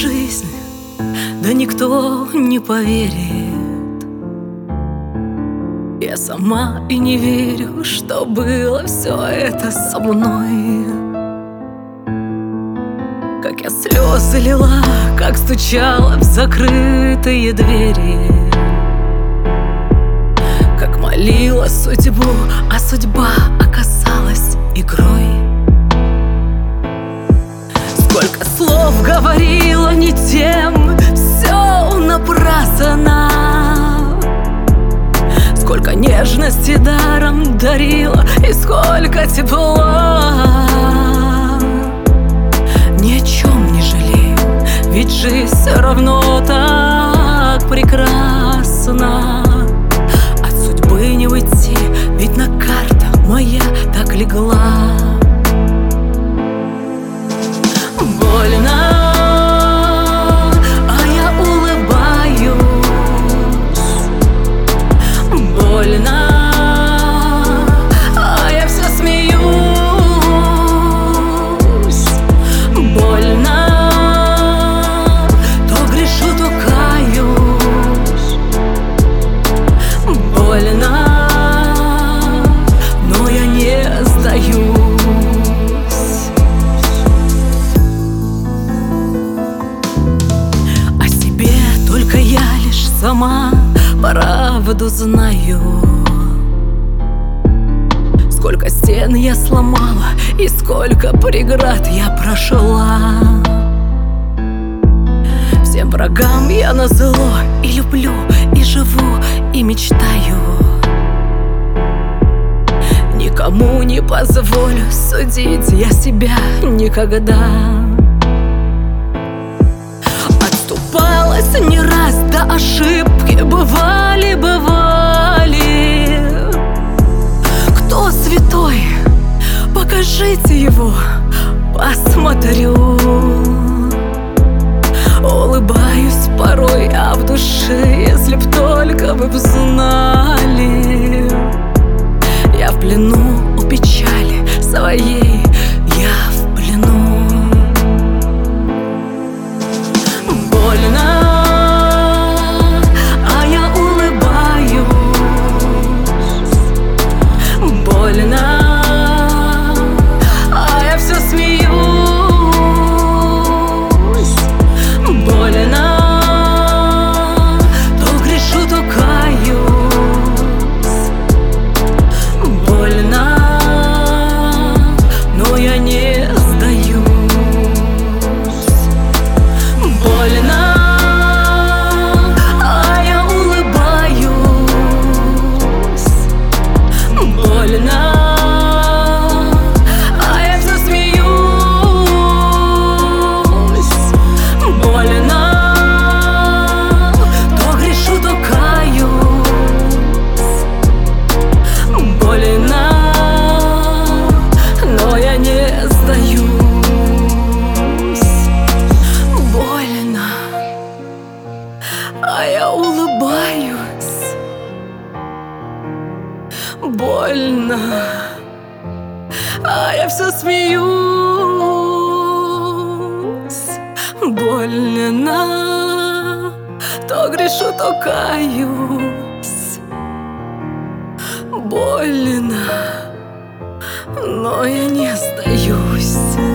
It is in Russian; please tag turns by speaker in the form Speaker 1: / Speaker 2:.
Speaker 1: жизнь, да никто не поверит. Я сама и не верю, что было все это со мной. Как я слезы лила, как стучала в закрытые двери, как молила судьбу, а судьба оказалась игрой. Сколько слов говорила не тем, все напрасно. Сколько нежности даром дарила и сколько тепла. Ни о чем не жалею, ведь жизнь все равно так прекрасна. От судьбы не уйти, ведь на картах моя так легла. Больно, а я улыбаюсь. Больно, а я все смеюсь. Больно, то грешу, то каюсь. Больно, но я не сдаюсь. О себе только я лишь сама правду знаю. Сколько стен я сломала и сколько преград я прошла. Всем врагам я назло и люблю, и живу, и мечтаю. Никому не позволю судить я себя никогда. Отступалась не раз, да ошибки бывали. Кто святой? Покажите его, посмотрю. Улыбаюсь порой, а в душе, если б только вы б знали, я в плену у печали своей, я в плену. Больно, а я улыбаюсь. Больно, а я все смеюсь. Больно, то грешу, то каюсь. Больно, но я не сдаюсь. Больно, а я улыбаюсь. Больно, а я все смеюсь. Больно, то грешу, то каюсь. Больно, но я не сдаюсь. Больно, а я улыбаюсь. Больно, а я все смеюсь. Больно, то грешу, то каюсь. Больно, но я не сдаюсь.